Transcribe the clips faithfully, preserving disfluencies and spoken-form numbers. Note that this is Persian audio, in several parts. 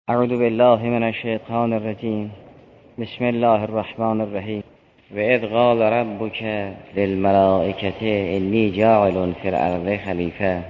اعوذ بالله من الشیطان الرجیم. بسم الله الرحمن الرحیم. و اذ قال ربک للملائکة انی جاعل فی الارض خلیفه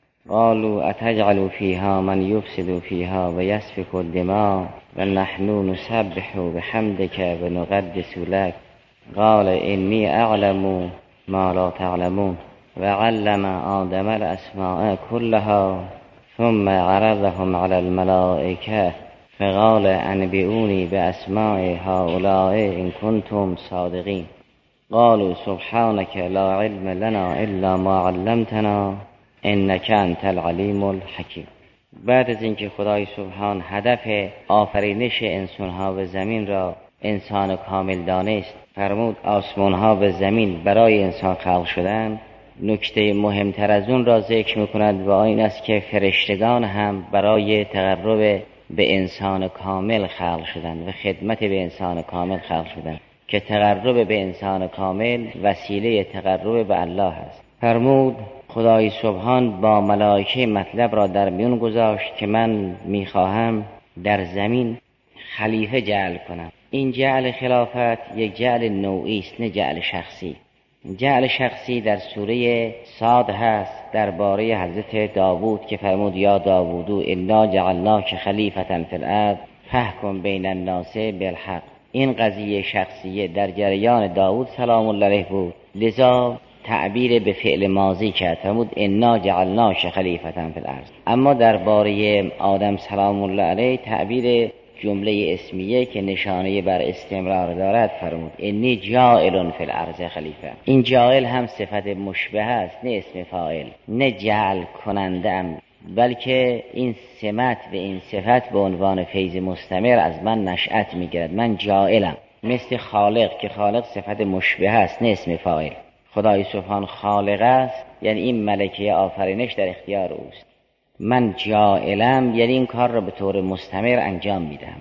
قالوا اتجعل فیها من یفسد فیها و یسفک الدماء و نحن نسبح بحمدک و نقدس لک قال انی اعلم ما لا تعلمون و علم آدم الاسماء كلها ثم عرضهم على الملائكة فقال انبئوني بأسماء هؤلاء إن كنتم صادقين قالوا سبحانك لا علم لنا إلا ما علمتنا إنك أنت العليم الحكيم. بعد از اینکه خدای سبحان هدف آفرینش انسانها و زمین را انسان کامل دانست، فرمود آسمانها و زمین برای انسان خلق شدند. نکته مهمتر از اون را ذکر می‌کند و این است که فرشتگان هم برای تقرب به انسان کامل خلق شدند و خدمت به انسان کامل خلق شدند که تقرب به انسان کامل وسیله تقرب به الله است. فرمود خدای سبحان با ملائکه مطلب را در میون گذاشت که من می‌خواهم در زمین خلیفه جعل کنم. این جعل خلافت یک جعل نوعی است، نه جعل شخصی. جعل شخصی در سوره صاد هست درباره حضرت داوود که فرمود یا داوودو انا جعلناک خلیفة فی الارض فاحکم بین الناس بالحق. این قضیه شخصیه در جریان داوود سلام الله علیه بود، لذا تعبیر به فعل ماضی کرد، فرمود انا جعلناک خلیفة فی الارض. اما درباره آدم سلام الله علیه تعبیر جمله اسمیه که نشانه بر استمرار دارد فرمود انی جاعل فی الارض خلیفه. این جاعل هم صفت مشبه است، نه اسم فاعل، نه جعل کننده ام، بلکه این سمت و این صفت به عنوان فیض مستمر از من نشأت میگیرد. من جاعلم، مثل خالق که خالق صفت مشبه است، نه اسم فاعل. خدای سبحان خالق است، یعنی این ملکه آفرینش در اختیار اوست. من جاعلم یعنی این کار را به طور مستمر انجام میدم.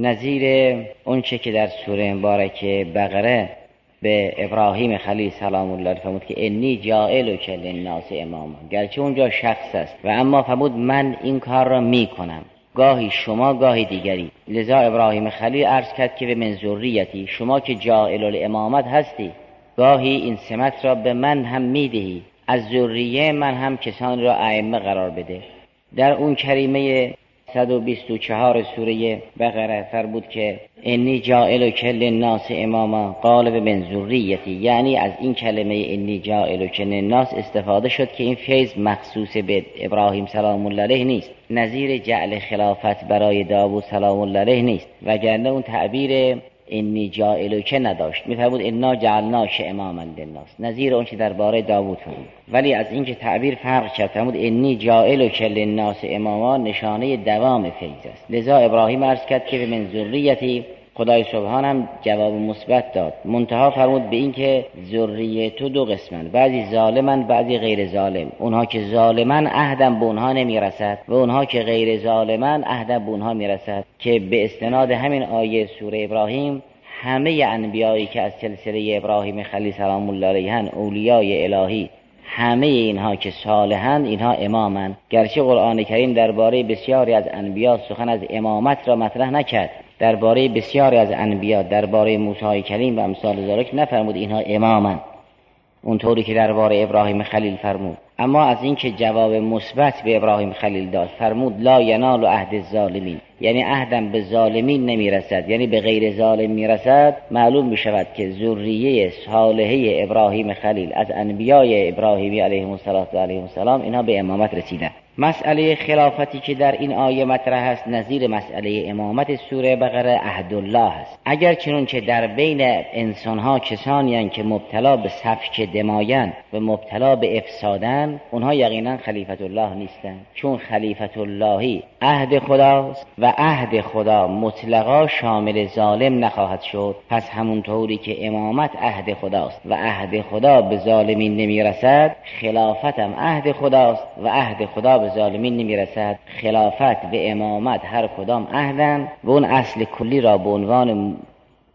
نظیر اون چه که در سوره مبارکه بقره به ابراهیم خلیل سلام الله فرمود که انی جاعلک للناس اماما، گرچه اونجا شخص است و اما فرمود من این کار را میکنم، گاهی شما گاهی دیگری. لذا ابراهیم خلیل عرض کرد که به من ذریتی، شما که جاعل الامامت هستی گاهی این سمت را به من هم میدهی، از ذریه من هم کسان را ائمه قرار بده. در اون کریمه صد و بیست و چهار سوره بقره فرمود که انی جاعلک للناس اماما قال به من ذریتی، یعنی از این کلمه انی جاعلک للناس استفاده شد که این فیض مخصوص به ابراهیم سلام الله علیه نیست، نظیر جعل خلافت برای داوود سلام الله علیه نیست، وگرنه اون تعبیر انی جاعلک نداشت، میفرمود انا جعلناک اماما للناس، نظیر اون چه درباره داوود فرمود. ولی از اینکه تعبیر فرق کرد فرمود انی جاعلک للناس اماما، نشانه دوام فیض است. لذا ابراهیم عرض کرد که به من ذریتی، خدای سبحان هم جواب مثبت داد، منتها فرمود به این که ذریه تو دو قسمن، بعضی ظالمن بعضی غیر ظالم. اونها که ظالمن عهدم به اونها نمیرسد و اونها که غیر ظالمن عهدم به اونها میرسد، که به استناد همین آیه سوره ابراهیم همه انبیایی که از سلسله ابراهیم خلیل سلام الله علیه اولیای الهی، همه اینها که صالحند اینها امامند. گرچه قرآن کریم درباره بسیاری از انبیا سخن از امامت را مطرح نکرد، درباره بسیاری از انبیا، درباره موسی کلیم و امثال ذالک نفرمود اینها امامند اونطوری که درباره ابراهیم خلیل فرمود. اما از اینکه جواب مثبت به ابراهیم خلیل داد فرمود لا ینال عهد الظالمین، یعنی عهدم به ظالمین نمیرسد، یعنی به غیر ظالم میرسد. معلوم میشود که ذریه صالحه ابراهیم خلیل از انبیای ابراهیمی علیهم السلام اینها به امامت رسیدند. مسئله خلافتی که در این آیه مطرح است نظیر مسئله امامت سوره بقره عهد الله است. اگر چنانچه در بین انسانها کسانی هستند که مبتلا به سفک دمایند و مبتلا به افسادند، اونها یقینا خلیفت الله نیستند، چون خلیفت اللهی عهد خداست و عهد خدا مطلقا شامل ظالم نخواهد شد. پس همونطوری که امامت عهد خداست و عهد خدا به ظالمین نمیرسد، خلافت هم عهد خداست و عهد خدا به ظالمین نمیرسد. خلافت و امامت هر کدام عهدن و اون اصل کلی را به عنوان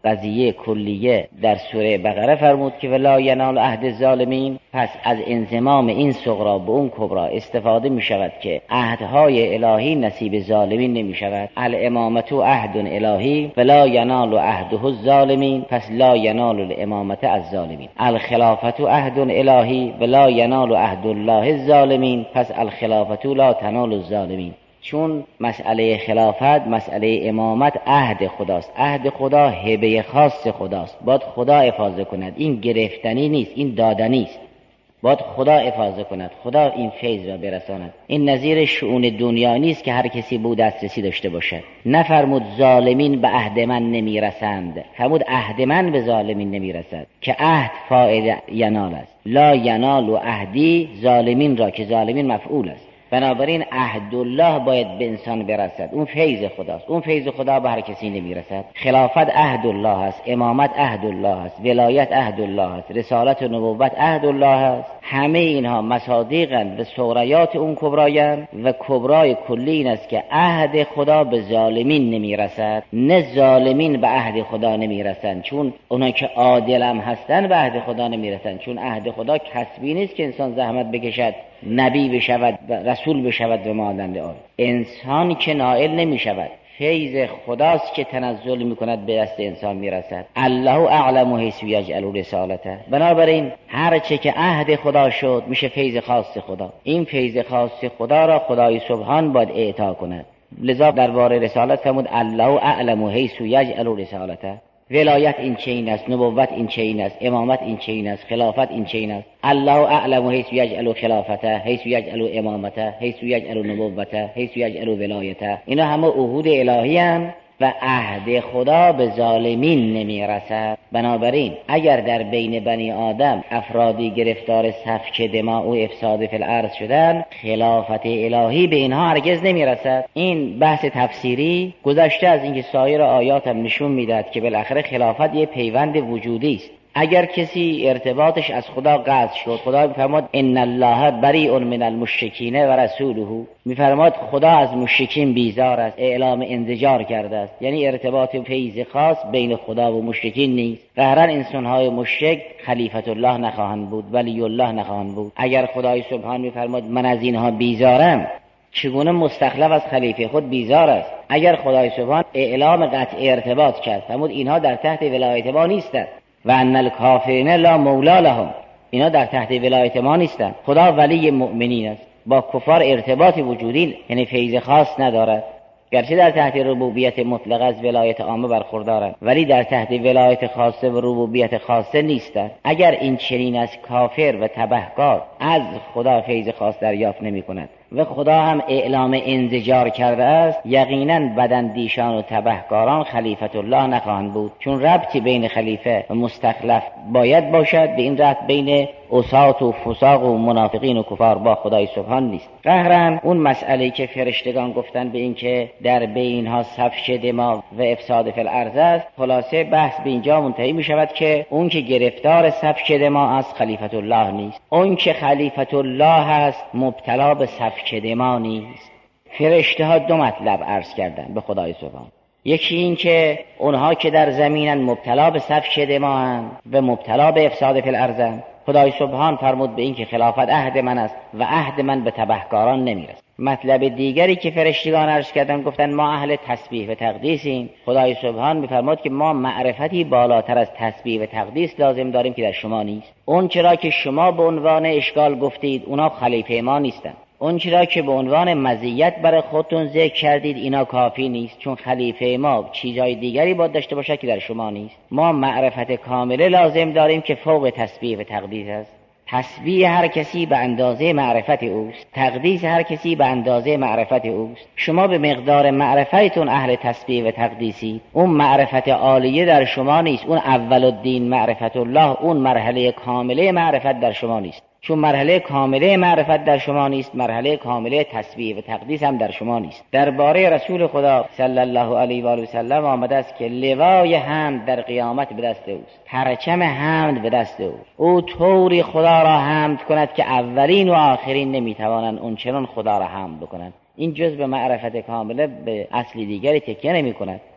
قضیه کلیه در سوره بقره فرمود که ولا ینال عهد الظالمین، پس از انضمام این صغرا به اون کبرا استفاده می شود که عهدهای الهی نصیب ظالمین نمی شود. الامامت عهد الهی ولا ینال عهده الظالمین، پس لا ینال الامامت الظالمین. الخلافت عهد الهی ولا ینال عهد الله الظالمین، پس الخلافت لا تنال الظالمین. چون مسئله خلافت، مسئله امامت عهد خداست. عهد خدا هبه خاص خداست، باید خدا حفاظت کند. این گرفتنی نیست، این دادنی است. باید خدا حفاظت کند، خدا این فیض را برساند. این نظیر شؤون دنیا نیست که هر کسی بود دسترسی داشته باشد. نفرمود ظالمین به عهد من نمیرسند، فرمود عهد من به ظالمین نمیرسد، که عهد فاعل ینال است. لا ینال و عهدی ظالمین را، که ظالمین مفعول است. بنابراین عهد الله باید به انسان برسد، اون فیض خداست. اون فیض خدا به هر کسی نمیرسد. خلافت عهد الله است، امامت عهد الله است، ولایت عهد الله است، رسالت و نبوت عهد الله است. همه اینها مصادیقند به صغریات اون کبرایند و کبرای کلی این است که عهد خدا به ظالمین نمیرسد، نه ظالمین به عهد خدا نمیرسند. چون اونا که عادل هم هستن به عهد خدا نمیرسند، چون عهد خدا کسبی نیست که انسان زحمت بکشد نبی بشود رسول بشود و مانند آن. انسان که نائل نمی شود، فیض خداست که تنزل می کند به دست انسان می رسد. الله اعلم حیث یجعل رسالته. بنابراین هر چه که عهد خدا شد میشه فیض خاص خدا. این فیض خاص خدا را خدای سبحان باید اعطا کند. لذا درباره رسالت فرمود الله اعلم حیث یجعل رسالته. ولایت این چین است، نبوت این چین است، امامت این چین است، خلافت این چین است. الله اعلم حیث یجعل خلافته، حیث یجعل امامته، حیث یجعل نبوته، حیث یجعل ولایته. اینا همه عهود الهی هم و عهد خدا به ظالمین نمی رسد. بنابراین اگر در بین بنی آدم افرادی گرفتار سفک دماء و افساد فی الارض شدن، خلافت الهی به اینها هرگز نمی رسد. این بحث تفسیری گذشته از اینکه سایر آیات هم نشون میداد که بالاخره خلافت یه پیوند وجودی است. اگر کسی ارتباطش از خدا قطع شد، خدا میفرماد ان الله بریء من المشرکین و رسوله، میفرماد خدا از مشرکین بیزار است، اعلام انزجار کرده است. یعنی ارتباط فیض خاص بین خدا و مشرکین نیست. قهرا انسان‌های مشرک خلیفت الله نخواهند بود، ولی الله نخواهند بود. اگر خدای سبحان میفرماد من از اینها بیزارم، چگونه مستخلف از خلیفه خود بیزار است؟ اگر خدای سبحان اعلام قطع ارتباط کرد، فرمود اینها در تحت ولایت ما نیستند و ان الکافرین لا مولا لهم، اینا در تحت ولایت ما نیستند. خدا ولی مؤمنین است، با کفار ارتباطی وجودی یعنی فیض خاص ندارد. گرچه در تحت ربوبیت مطلق از ولایت عامه برخوردارند، ولی در تحت ولایت خاصه و ربوبیت خاصه نیستند. اگر این چنین از کافر و تبهکار از خدا فیض خاص دریافت نمی کند و خدا هم اعلام انزجار کرده است، یقینا بداندیشان و تبهکاران خلیفت الله نخواهند بود. چون ربطی بین خلیفه و مستخلف باید باشد، به این ربط بین عصات و فساق و منافقین و کفار با خدای سبحان نیست. قهرن اون مسئله که فرشتگان گفتن به این که در بینها سفک دماء و افساد فی الارض است، خلاصه بحث به اینجا منتهی می شود که اون که گرفتار سفک دماء است خلیفت الله نیست، اون که خلیفت الله است مبتلا به سفک دماء نیست. فرشته ها دو مطلب عرض کردن به خدای سبحان. یکی این که اونها که در زمینن مبتلا به سفک دماء و مبتلا به افساد فی الارض، خدای سبحان فرمود به این که خلافت عهد من است و عهد من به تبهکاران نمیرسد. مطلب دیگری که فرشتگان عرض کردن گفتن ما اهل تسبیح و تقدیسیم. خدای سبحان میفرماد که ما معرفتی بالاتر از تسبیح و تقدیس لازم داریم که در شما نیست. اون چرا که شما به عنوان اشکال گفتید اونا خلیفه ما نیستند، اون چرا که به عنوان مزیت برای خودتون ذکر کردید اینا کافی نیست، چون خلیفه ما چیزای دیگری باید داشته باشه که در شما نیست. ما معرفت کامله لازم داریم که فوق تسبیح و تقدیس است. تسبیح هر کسی به اندازه معرفت اوست، تقدیس هر کسی به اندازه معرفت اوست. شما به مقدار معرفتون اهل تسبیح و تقدیسی، اون معرفت عالیه در شما نیست. اون اول الدین معرفت الله، اون مرحله کامله معرفت در شما نیست. چون مرحله کامله معرفت در شما نیست، مرحله کامله تسبیح و تقدیس هم در شما نیست. درباره رسول خدا صلی الله علیه و آله و سلم آمده است که لوای حمد در قیامت به دست اوست، پرچم حمد به دست او. او طوری خدا را حمد کند که اولین و آخرین نمیتوانند اون چنان خدا را حمد بکنند. این جز به معرفت کامله به اصلی دیگری تکیه نمی کند.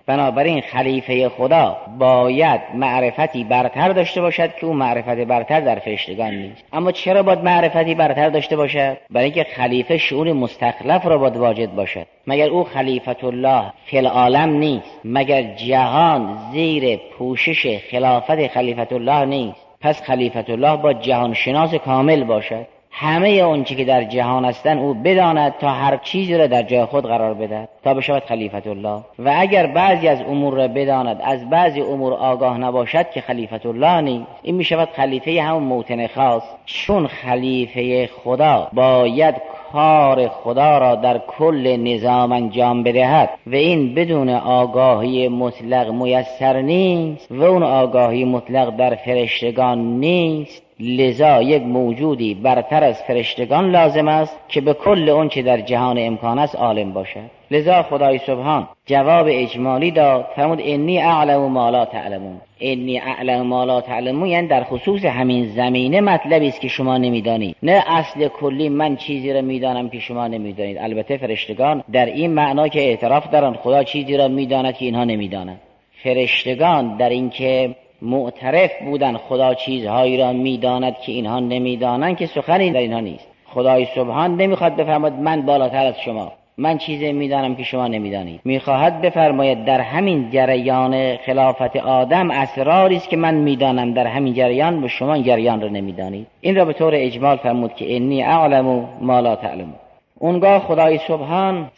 بنابراین خلیفه خدا باید معرفتی برتر داشته باشد که اون معرفت برتر در فرشتگان نیست. اما چرا باید معرفتی برتر داشته باشد؟ برای اینکه خلیفه شؤون مستخلف را باید واجد باشد. مگر او خلیفت الله فی العالم نیست؟ مگر جهان زیر پوشش خلافت خلیفت الله نیست؟ پس خلیفت الله با جهان شناس کامل باشد، همه اون چی که در جهان هستن او بداند تا هر چیزی را در جای خود قرار بدهد تا بشود خلیفت الله. و اگر بعضی از امور را بداند از بعضی امور آگاه نباشد که خلیفت الله نیست، این میشود خلیفه همون موطن خاص. چون خلیفه خدا باید کار خدا را در کل نظام انجام بدهد و این بدون آگاهی مطلق میسر نیست و اون آگاهی مطلق در فرشتگان نیست، لذا یک موجودی برتر از فرشتگان لازم است که به کل اون چه در جهان امکان است عالم باشد. لذا خدای سبحان جواب اجمالی داد، فرمود انی اعلم ما لا تعلمون. انی اعلم ما لا تعلمون یعنی در خصوص همین زمینه مطلبی است که شما نمیدانید، نه اصل کلی من چیزی را میدانم که شما نمیدانید. البته فرشتگان در این معنا که اعتراف دارند خدا چیزی را میداند که اینها نمیدانند. فرشتگان در این که معترف بودن خدا چیزهایی را میداند که اینها نمیدانند که سخنی در اینها نیست. خدای سبحان نمیخواد بفرماید من بالاتر از شما، من چیزی میدانم که شما نمیدانید. میخواهد بفرماید در همین جریان خلافت آدم اسراری است که من میدانم، در همین جریان و شما این جریان را نمیدانید. این را به طور اجمال فرمود که انی اعلم ما لا تعلمون. اونگاه خدای سبحان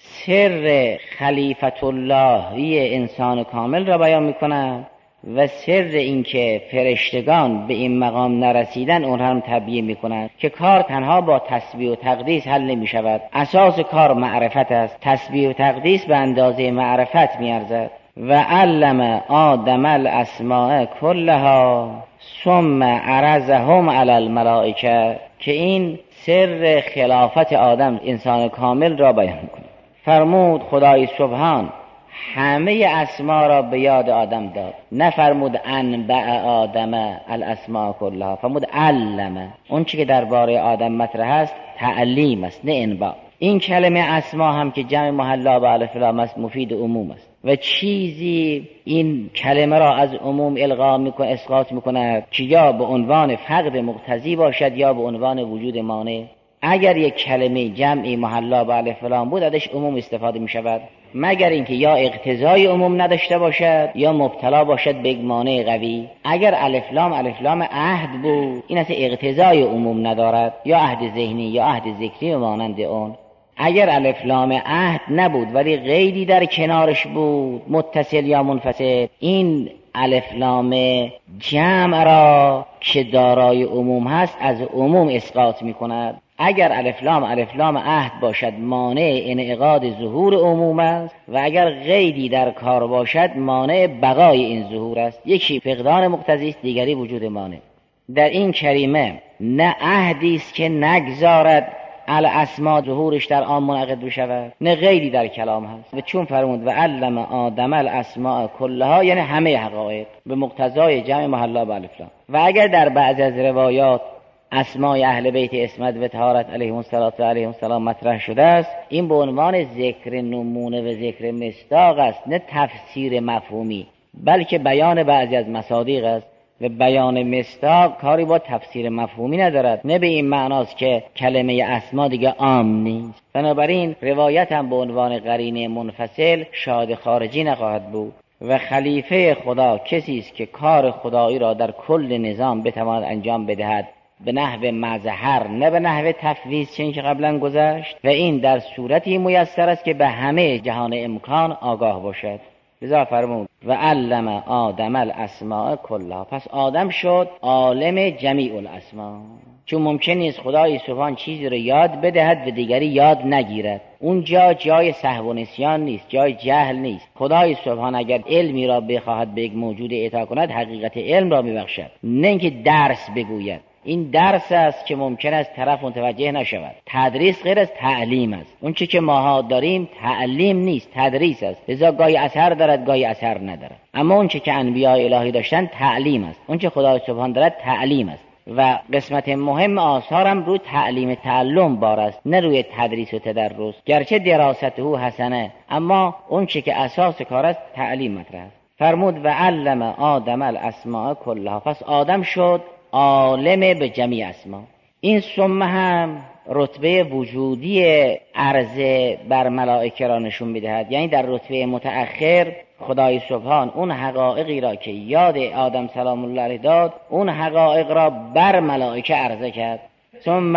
سر خلیفت اللهی انسان کامل را بیان میکند و سر این که فرشتگان به این مقام نرسیدن اون هم تبیین میکنند که کار تنها با تسبیح و تقدیس حل نمی شود. اساس کار معرفت است، تسبیح و تقدیس به اندازه معرفت میارزد. و علم آدم الاسماء کلها ثم عرضهم علی الملائکه، که این سر خلافت آدم انسان کامل را بیان میکنه. فرمود خدای سبحان همه اسما را به یاد آدم داد، نفرمود انبع آدم الاسماء کلها، فرمود علم. اون چی که درباره آدم مطرح است تعلیم است نه انباء. این کلمه اسما هم که جمع محلا به الف لام است مفید عموم است و چیزی این کلمه را از عموم الغا میکنه اسقاط میکنه که یا به عنوان فقد مقتضی باشد یا به عنوان وجود مانع. اگر یک کلمه جمعی محلا به الف لام بود ازش عموم استفاده میشود، مگر اینکه یا اقتضای عموم نداشته باشد یا مبتلا باشد به یک مانع قوی. اگر الف لام الف لام عهد بود این اصلا اقتضای عموم ندارد، یا عهد ذهنی یا عهد ذکری و مانند اون. اگر الف لام عهد نبود ولی قیدی در کنارش بود متصل یا منفصل، این الف لام جمع را که دارای عموم هست از عموم اسقاط می کند. اگر الف لام الف لام عهد باشد مانع انعقاد ظهور عموم است و اگر قیدی در کار باشد مانع بقای این ظهور است. یکی فقدان مقتضی است، دیگری وجود مانع. در این کریمه نه عهدی است که نگذارد الاسما ظهورش در آن منعقد بشود، نه غیری در کلام هست. و چون فرمود و علم آدم الاسماء کلها یعنی همه حقایق به مقتضای جمع محلا به الف لام. و اگر در بعض از روایات اسماء اهل بیت عصمت و طهارت علیهم الصلاه و علیهم السلام مطرح شده است، این به عنوان ذکر نمونه و ذکر مصداق است، نه تفسیر مفهومی، بلکه بیان بعضی از مصادیق است. و بیان مصداق کاری با تفسیر مفهومی ندارد، نه به این معناست که کلمه اسما دیگه عام نیست. بنابراین روایت هم به عنوان قرینه منفصل شاهد خارجی نخواهد بود. و خلیفه خدا کسی است که کار خدایی را در کل نظام بتواند انجام بدهد به نحو مظهر نه به نحو تفویض چنین که قبلا گذشت، و این در صورتی میسر است که به همه جهان امکان آگاه باشد. لذا فرمود و علم آدم الاسماء کلها. پس آدم شد عالم جمیع الاسماء، چون ممکن نیست خدای سبحان چیزی رو یاد بدهد و دیگری یاد نگیرد. اونجا جای سهو و نسیان نیست، جای جهل نیست. خدای سبحان اگر علمی را بخواهد به یک موجود اعطا کند حقیقت علم را میبخشد، نه اینکه درس بگوید. این درس است که ممکن است طرف متوجه نشود. تدریس غیر از تعلیم است. اون چی که ماها داریم تعلیم نیست، تدریس است. لذا گاهی اثر دارد گاهی اثر ندارد. اما اون چی که انبیاء الهی داشتن تعلیم است. اون چی خدای سبحان دارد تعلیم است. و قسمت مهم آثارم روی تعلیم تعلم بار است، نه روی تدریس و تدرس. گرچه دراسته حسنه، اما اون چه که اساس کار است تعلیم مطرح است. فرمود و علم آدم الاسماء کلها، پس آدم شد عالم به جمیع اسما. این ثم هم رتبه وجودی عرضه بر ملائکه را نشون می‌دهد، یعنی در رتبه متأخر خدای سبحان اون حقایقی را که یاد آدم سلام الله علیه داد، اون حقایق را بر ملائکه عرضه کرد. ثم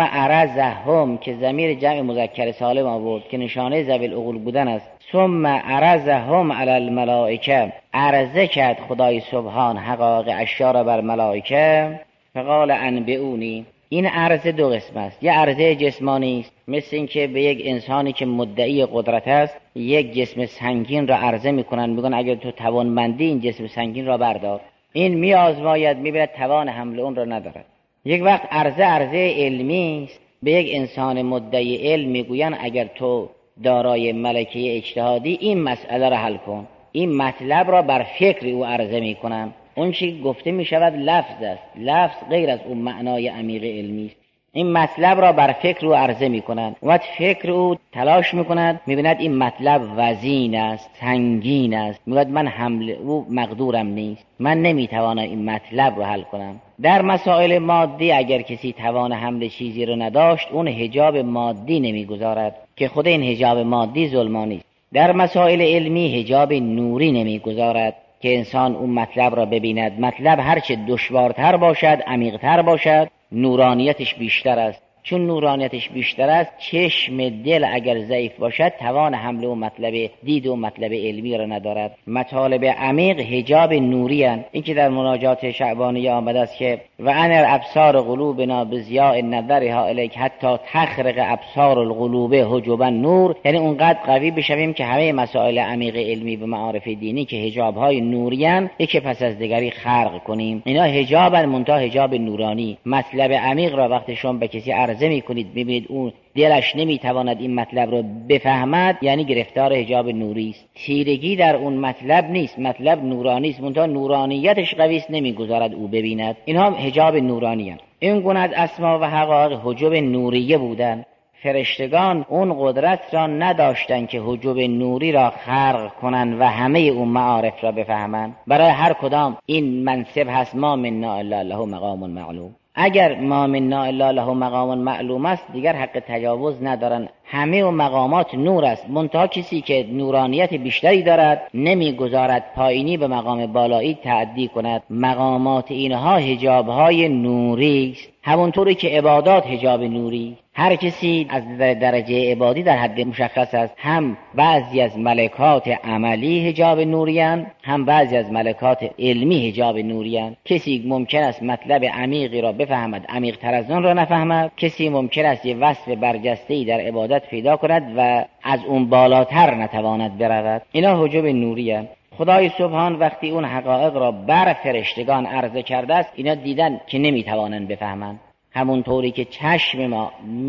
عرضهم که ضمیر جمع مذکر سالم آورد که نشانه ذوی العقول بودن است. ثم عرضهم علی الملائکه، عرضه کرد خدای سبحان حقایق اشیا را بر ملائکه. فقال انبئونی، این عرضه دو قسم است. یه عرضه جسمانی است، مثل این که به یک انسانی که مدعی قدرت است یک جسم سنگین را عرضه میکنن، میگن اگر تو توانمندی این جسم سنگین را بردار. این میآزماید، میبیند توان حمل اون را ندارد. یک وقت عرضه عرضه علمی است، به یک انسان مدعی علم میگوین اگر تو دارای ملکه اجتهادی این مسئله را حل کن. این مطلب را بر فکر او عرضه میکنن. اون چی گفته می شود لفظ است، لفظ غیر از اون معنای عمیق علمی است. این مطلب را بر فکر او عرضه می کنند. وقت فکر او تلاش می کند، می بیند این مطلب وزین است، سنگین است، می گوید من حمل او مقدورم نیست، من نمی توانم این مطلب را حل کنم. در مسائل مادی اگر کسی توان حمل چیزی را نداشت، اون حجاب مادی نمی گذارد که خود این حجاب مادی ظلمانی است. در مسائل علمی حجاب نوری نمی گذارد که انسان اون مطلب را ببیند. مطلب هرچه دشوارتر باشد، عمیقتر باشد، نورانیتش بیشتر است. چون نورانیتش بیشتر است، چشم دل اگر ضعیف باشد توان حمل و مطلب دید و مطلب علمی را ندارد. مطالب عمیق حجاب نوری اند. این که در مناجات شعبانیه آمده است که و انر ابصار قلوبنا بضیاء نظرها الیک حتی تخرق ابصار القلوب حجبا نور، یعنی اونقدر قوی بشویم که همه مسائل عمیق علمی و معارف دینی که حجاب های نوری اند یکی پس از دیگری خرق کنیم. اینا حجاب منتها حجاب نورانی. مطلب عمیق را وقتی شما به کسی عرضه میکنید ببینید اون دلش نمیتواند این مطلب رو بفهمد، یعنی گرفتار حجاب نوری است. تیرگی در اون مطلب نیست، مطلب نورانی است، منتها نورانیتش قوی است، نمیگذارد او ببیند. اینها حجاب نورانی است. این گونه از اسما و حقایق حجاب نوریه بودند. فرشتگان اون قدرت را نداشتند که حجاب نوری را خرق کنند و همه اون معارف را بفهمند. برای هر کدام این منصب هست ما منا الا له مقام معلوم. اگر ما منا الا له مقام معلوم است دیگر حق تجاوز ندارن. همه و مقامات نور است، منتها کسی که نورانیت بیشتری دارد نمیگذارد پایینی به مقام بالایی تعدی کند. مقامات اینها حجابهای نوری است، همونطوری که عبادات حجاب نوری. هر کسی از درجه عبادی در حد مشخص است. هم بعضی از ملکات عملی حجاب نوریان، هم بعضی از ملکات علمی حجاب نوریان. کسی ممکن است مطلب عمیقی را بفهمد، عمیق تر از آن را نفهمد. کسی ممکن است یه وصف برجسته‌ای در عبادت پیدا کند و از اون بالاتر نتواند برود. اینا حجاب نوریان. خدای سبحان وقتی اون حقایق را بر فرشتگان عرضه کرده است، اینا دیدن که نمیتوانند بفهمند. همون طوری که چشم ما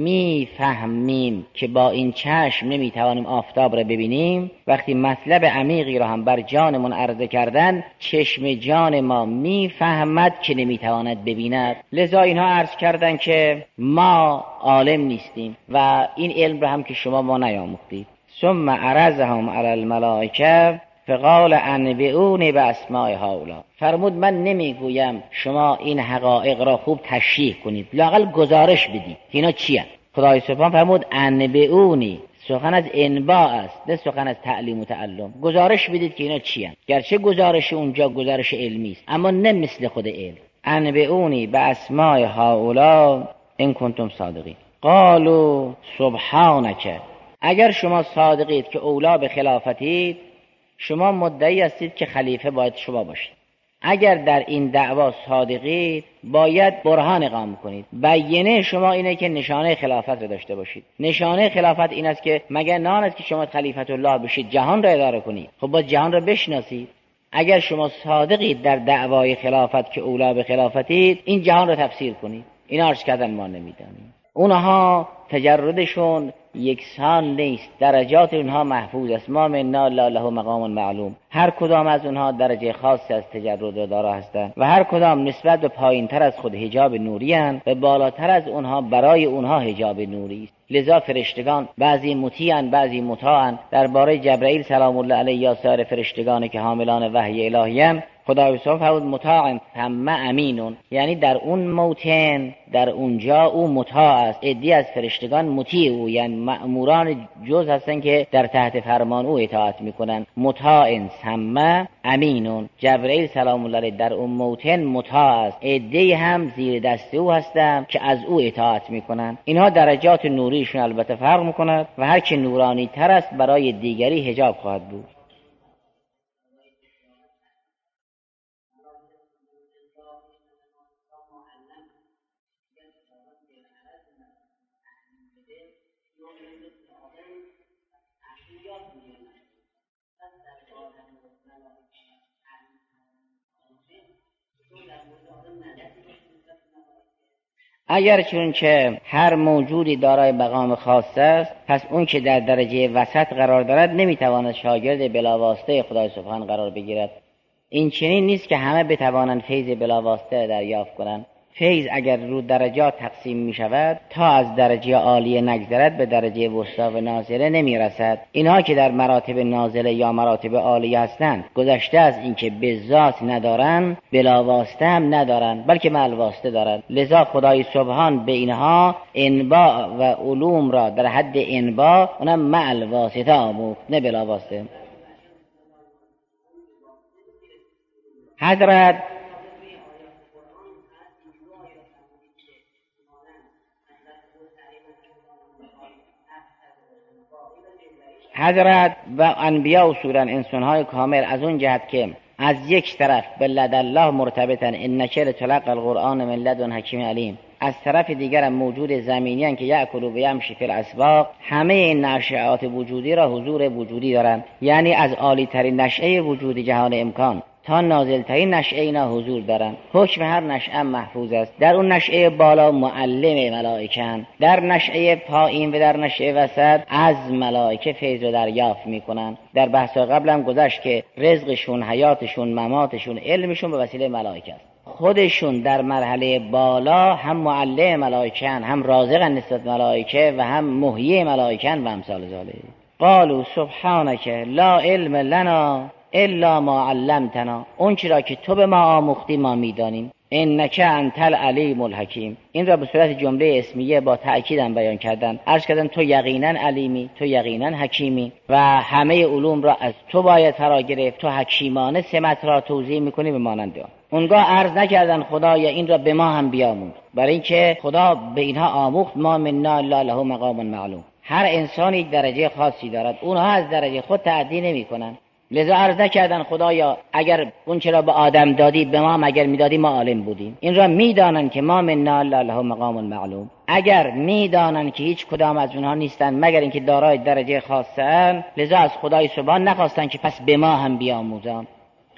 میفهمیم که با این چشم نمیتوانیم آفتاب را ببینیم، وقتی مطلب عمیقی را هم بر جانمون عرضه کردن، چشم جان ما میفهمد که نمیتواند ببیند. لذا اینها عرض کردن که ما عالم نیستیم و این علم را هم که شما ما نیاموختید. ثم عرضهم علی الملائکه فقال انبئونی باسماء هؤلاء. فرمود من نمیگویم شما این حقایق را خوب تشریح کنید، لااقل گزارش بدید اینا چیه. خدای سبحان فرمود انبئونی، سخن از انباء است، نه سخن از تعلیم و تعلم. گزارش بدید که اینا چیه. گرچه گزارش اونجا گزارش علمی است اما نه مثل خود علم. انبئونی باسماء هؤلاء ان کنتم صادقین. قالوا سبحانک، اگر شما صادقید که اولا به خلافتید، شما مدعی هستید که خلیفه باید شما باشید. اگر در این دعوا صادقید باید برهان اقامه کنید. بیانه شما اینه که نشانه خلافت را داشته باشید. نشانه خلافت این است که مگر نه آن است که شما خلیفت الله بشید جهان را اداره کنید؟ خب باید جهان را بشناسید. اگر شما صادقید در دعوای خلافت که اولا به خلافتید، این جهان را تفسیر کنید. اینا عرض کردن ما نمیدانیم. اونها تجردشون یکسان نیست، درجات اونها محفوظ است. ما منا لا له مقام معلوم، هر کدام از اونها درجه خاصی از تجرد دارا هستند و هر کدام نسبت به پایین تر از خود حجاب نوری اند و بالاتر از اونها برای اونها حجاب نوری است. لذا فرشتگان بعضی مطیعن بعضی مطاعن. درباره جبرئیل سلام الله علیه یا سایر فرشتگانی که حاملان وحی الهی اند، خدای سبحانه فرمود مطاع ثم امینون، یعنی در اون موطن، در اونجا او مطاع است. عدی از فرشتگان مطیع او، یعنی مأموران جز هستن که در تحت فرمان او اطاعت میکنن. مطاع ثم امینون، جبرئیل سلام الله علیه در اون موطن مطاع است. عدی هم زیر دست او هستن که از او اطاعت میکنن. اینها درجات نوریشون البته فرق میکند و هر که نورانی تر است برای دیگری حجاب خواهد بود. اگر چونچه هر موجودی دارای مقام خاص است، پس اون که در درجه وسط قرار دارد نمیتواند شاگرد بلاواسطه خدای سبحان قرار بگیرد. این چنین نیست که همه بتوانند فیض بلاواسطه دریافت کنند. فیض اگر رو درجات تقسیم می شود تا از درجه عالیه نگذرد به درجه وسطی و نازله نمی رسد. اینها که در مراتب نازله یا مراتب عالیه هستند گذشته از اینکه به ذات ندارن، بلا واسطه هم ندارن، بلکه مع الواسطه دارن. لذا خدای سبحان به اینها انباء و علوم را در حد انباء اونم مع الواسطه آموخت، نه بلا واسطه. حضرت حضرت و انبیاء اصولا انسان‌های کامل از اون جهت که از یک طرف به لد الله مرتبطن، انک لتلقی القرآن من لدن حکیم علیم، از طرف دیگر موجود زمینی هستند که یأکل و یمشی فی الاسواق. همه این نشأات وجودی را حضور وجودی دارند، یعنی از عالی ترین نشأه وجود جهان امکان تا نازل ترین نشأه اینا حضور دارند. حکم هر نشأه محفوظ است. در اون نشأه بالا معلم ملائکه‌اند، در نشأه پایین و در نشأه وسط از ملائکه فیض رو دریافت میکنن. در بحث قبل هم گذشت که رزقشون، حیاتشون، مماتشون، علمشون به وسیله ملائکه است. خودشون در مرحله بالا هم معلم ملائکه‌اند، هم رازق نسبت ملائکه و هم محیی ملائکه‌اند و امثال ذالک. قالوا سبحانك لا علم لنا الا ما علمتنا، اون چرا که تو به ما آموختی ما میدانیم. انک انت العلیم الحکیم، این را به صورت جمله اسمیه با تأکیدم بیان کردن. عرض کردن تو یقینا علیمی، تو یقینا حکیمی و همه علوم را از تو باید فرا گرفت. تو حکیمانه سمت را توضیح میکنی به مانند آن. اونگاه عرض نکردن خدایا این را به ما هم بیاموز، برای اینکه خدا به اینها آموخت. ما منا الا له مقام معلوم، هر انسانی درجه خاصی دارد، اونها از درجه خود تعدی نمیکنن. لذا عرض نکردن خدایا اگر اون چرا به آدم دادی به ما هم اگر میدادی ما عالم بودیم. این را میدانن که ما منا الا له مقام معلوم. اگر میدانن که هیچ کدام از اونها نیستن مگر اینکه دارای درجه خاصن، لذا از خدای سبحان نخواستن که پس به ما هم بیاموزان.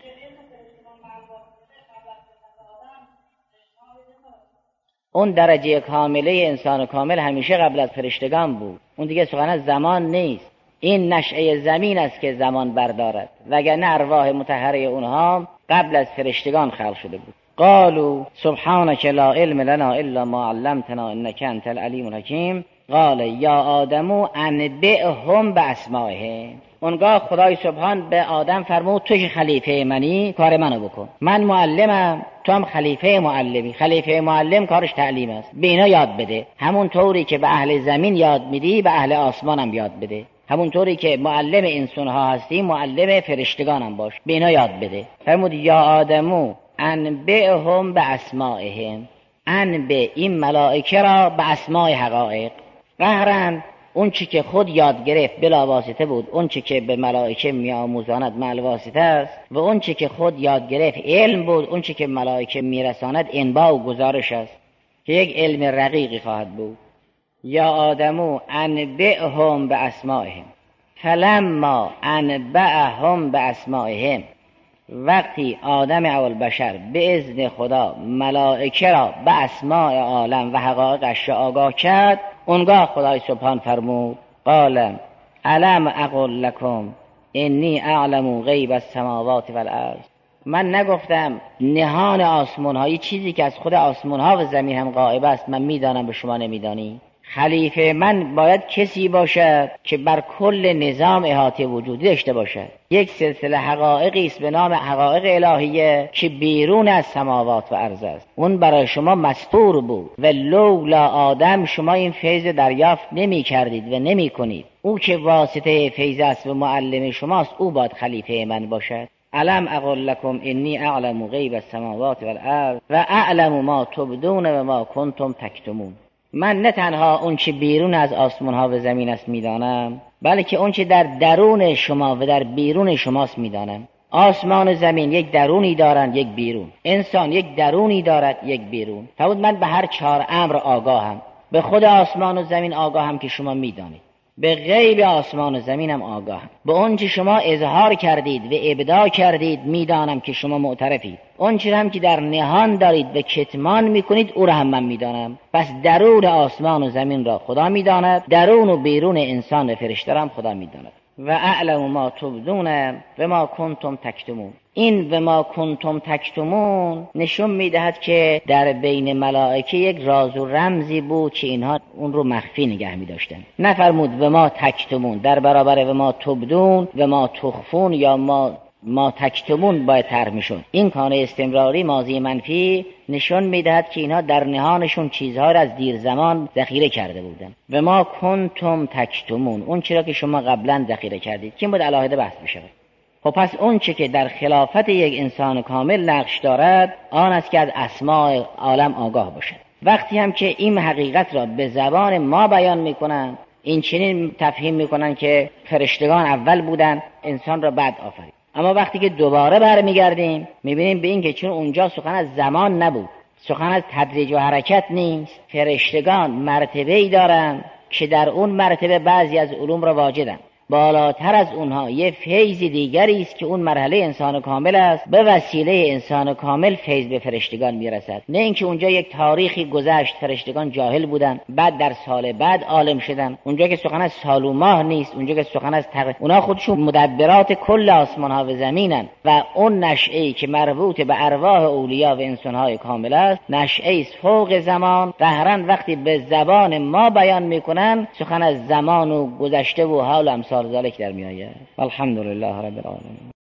اون درجه کامله انسان کامل همیشه قبل از فرشتگان بود. اون دیگه سخن از زمان نیست. این نشأه زمین است که زمان بردارد، وگرنه ارواح مطهره اونها قبل از فرشتگان خلق شده بود. قالوا سبحانك لا علم لنا الا ما علمتنا انك انت العلیم الحکیم. قال یا آدم انبئهم باسمائهم. اونگاه خدای سبحان به آدم فرمود تو که خلیفه منی کار منو بکن. من معلمم، تو هم خلیفه معلمی. خلیفه معلم کارش تعلیم است، به اینا یاد بده. همون طوری که به اهل زمین یاد میدی به اهل آسمان هم یاد بده. همون طوری که معلم انسان ها هستی معلم فرشتگان هم باش، به اینا یاد بده. فرمود یا آدمو انبئهم باسمائهم. انبئ این ملائکه را به اسماء حقایق. قهرن اون چی که خود یاد گرفت بلا واسطه بود، اون چی که به ملائکه میآموزاند مع الواسطه است، و اون چی که خود یاد گرفت علم بود، اون چی که ملائکه میرساند انباء و گزارش است که یک علم رقیقی خواهد بود. یا آدمو انبئهم باسمائهم. فلما انبئهم باسمائهم، وقتی آدم اول بشر به اذن خدا ملائکه را به اسماء عالم و حقایقش آگاه کرد، اونگاه خدای سبحان فرمود قال الم اقل لكم انی اعلم غیب السماوات والارض. من نگفتم نهان آسمان ها، چیزی که از خود آسمان ها و زمین هم غایب است من میدانم به شما نمیدانی؟ خلیفه من باید کسی باشد که بر کل نظام احاطه وجودی داشته باشد. یک سلسله حقایقی است به نام حقایق الهیه که بیرون از سماوات و ارض است. اون برای شما مستور بود و لولا آدم شما این فیض دریافت نمی کردید و نمی کنید. او که واسطه فیض است و معلم شماست، او باید خلیفه من باشد. الم اقل لكم انی اعلم غیب السماوات والارض و اعلم ما تبدون و ما کنتم تکتمون. من نه تنها اون چه بیرون از آسمان ها و زمین است میدانم، بلکه اون چه در درون شما و در بیرون شماست میدانم. آسمان و زمین یک درونی دارند، یک بیرون. انسان یک درونی دارد، یک بیرون. فرمود من به هر چهار امر آگاهم. به خود آسمان و زمین آگاهم که شما میدانید، به غیب آسمان و زمین هم آگاهم. به اون چه شما اظهار کردید و ابداع کردید میدانم که شما معترفید. اون چه هم که در نهان دارید و کتمان میکنید او را هم من میدانم. پس درون آسمان و زمین را خدا میداند، درون و بیرون انسان و فرشته را هم خدا میداند. و اعلم ما تبدون و ما کنتم تکتمون. این و ما کنتم تکتمون نشون میدهد که در بین ملائکه یک راز و رمزی بود که اینها اون رو مخفی نگه میداشتن. نفرمود و ما تکتمون در برابر و ما تبدون و ما تخفون یا ما ما تکتمون باید طرح میشد. این کان استمراری ماضی منفی نشون میدهد که اینها در نهانشون چیزها را از دیر زمان ذخیره کرده بودن. و ما کنتم تکتمون، اون چرا که شما قبلا ذخیره کردید که بود علاهده بحث بشه. خب پس اون چه که در خلافت یک انسان کامل نقش دارد آن است که از اسماء عالم آگاه باشد. وقتی هم که این حقیقت را به زبان ما بیان میکنن، این چنین تفهیم میکنن که فرشتگان اول بودن، انسان را بعد آفرید. اما وقتی که دوباره برمیگردیم میبینیم به این که چون اونجا سخن از زمان نبود، سخن از تدریج و حرکت نیست، فرشتگان مرتبه‌ای دارن که در اون مرتبه بعضی از علوم را واجدن. بالاتر از اونها یه فیض دیگری است که اون مرحله انسان کامل است. به وسیله انسان کامل فیض به فرشتگان میرسد. نه اینکه اونجا یک تاریخی گذشت فرشتگان جاهل بودن بعد در سال بعد عالم شدن. اونجا که سخن از سال و ماه نیست، اونجا که سخن از تق... اونا خودشون مدبرات کل آسمان ها و زمینن و اون نشئه‌ای که مربوط به ارواح اولیا و انسان های کامل است نشئه‌ای است فوق زمان. قهرن وقتی به زبان ما بیان میکنن سخن از زمان و گذشته و حال امثال ذلك در می آید. الحمدلله رب العالمین.